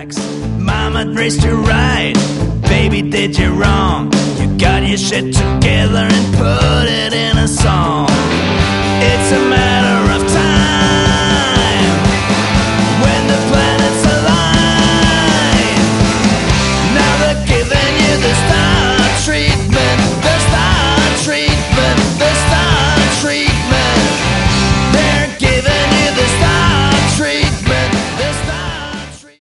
tracks. Mama raised you right, baby did you wrong. You got your shit together and put